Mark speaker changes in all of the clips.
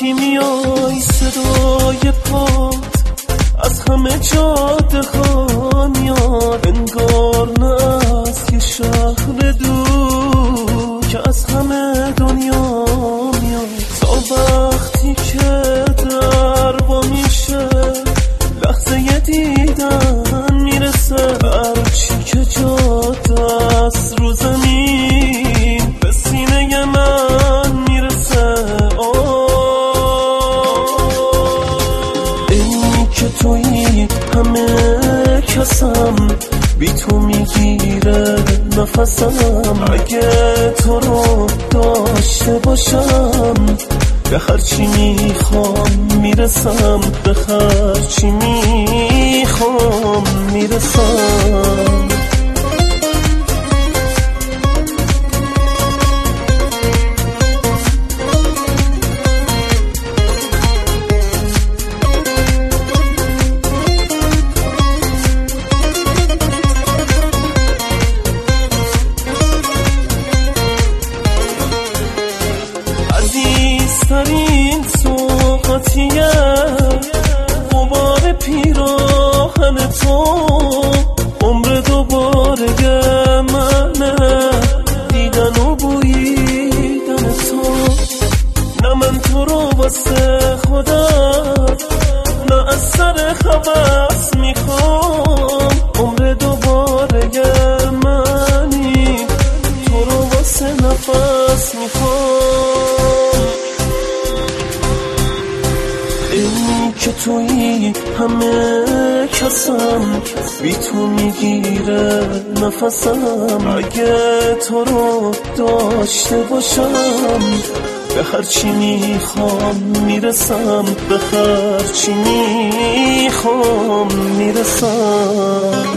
Speaker 1: وقتی میای صدای پات از همه جاده ها میاد، انگار نه از یه شهر دور که از همه دنیا میاد. تا وقتی که در وا میشه لحظه ی دیدن میرسه، هرچی که جاده است رو زمین به سینه من میرسه. اینی که تویی همه کسم، بی تو میگیره نفسم. اگه تو رو داشته باشم به هرچی میخوام میرسم، به هرچی میخوام میرسم. عزیزترین سوقاتیه غبار پیراهن تو، عمر دوباره منه دیدن و بویدن تو. نه من تو رو واسه خودم، نه از سر هوس میخوام. عمر دوباره منی، تو رو واسه نفس میخوام. اینی که تویی همه کسم، بی تو میگیره نفسم. اگه تو رو داشته باشم به هرچی میخوام میرسم، به هرچی میخوام میرسم.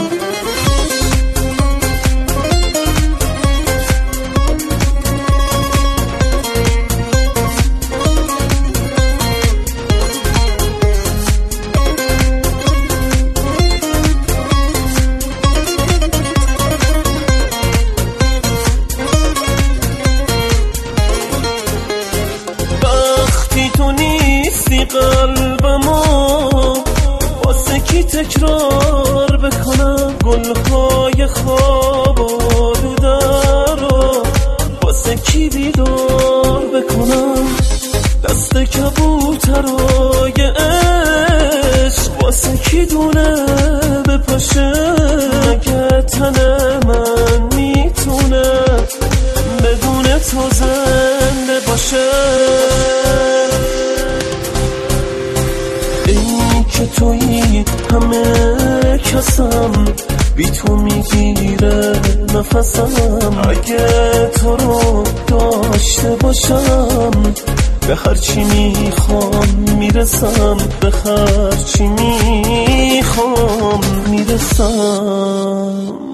Speaker 1: تو نیستی قلبمو واسه کی تکرار بکنم، گلهای خواب آلوده رو واسه کی بیدار بکنم. دست کبوترای عشق واسه کی دونه بپاشه، مگه تن من میتونه بدون تو زنده باشه. اینی که تویی همه کسم، بی تو میگیره نفسم. اگه تو رو داشته باشم به هرچی میخوام میرسم، به هرچی میخوام میرسم.